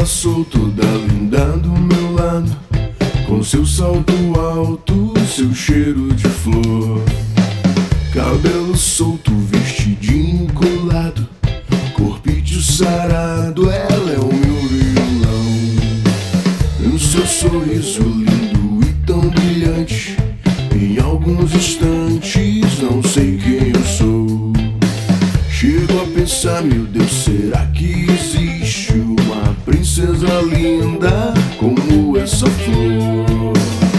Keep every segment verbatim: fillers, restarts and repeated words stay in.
passou toda linda do meu lado, com seu salto alto, seu cheiro de flor, cabelo solto, vestidinho colado, corpício sarado, ela é o meu violão. No seu sorriso lindo e tão brilhante, em alguns instantes não sei quem eu sou. Chego a pensar, meu Deus, será que existe uma princesa linda como essa flor?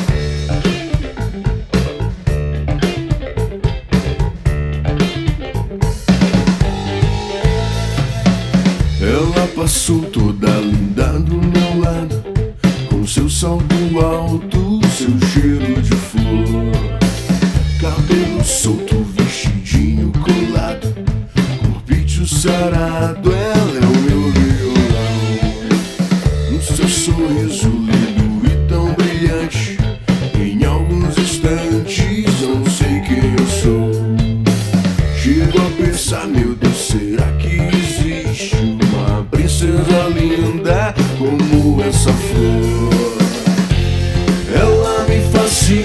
Ela passou toda linda do meu lado, com seu salto alto, seu cheiro de flor, cabelo solto, vestidinho colado, corpício sarado, ela é o meu violão. No seu sorriso lindo e tão brilhante, em alguns instantes não sei quem eu sou. Chego a pensar, meu Deus, será que existe uma princesa linda como essa flor? Ela me fascina,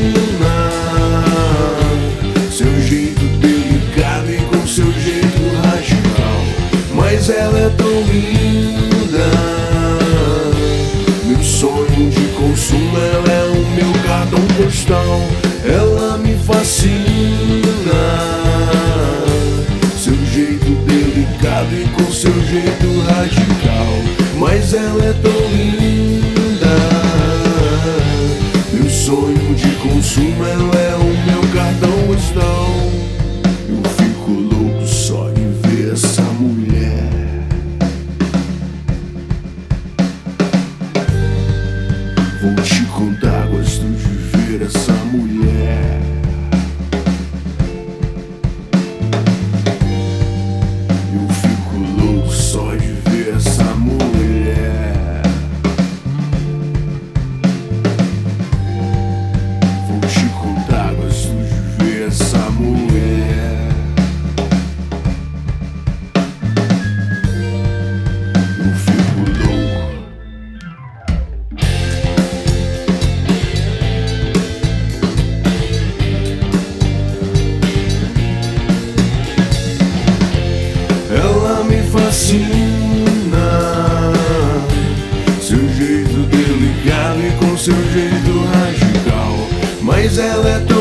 seu jeito delicado e com seu jeito radical, mas ela é tão linda, meu sonho de consumo, ela é o meu cartão postal. Ela me fascina, seu jeito delicado e com seu jeito radical, mas ela é tão linda, meu sonho de consumo, ela é o meu cartão postal. Eu fico louco só de ver essa mulher. Vou te contar, gosto de ver essa mulher. Eu fico louco só de ver essa mulher. Vou te contar, gosto de ver essa mulher. Eu fico louco. Ela me fascina, seu jeito delicado e com seu jeito radical, mas ela é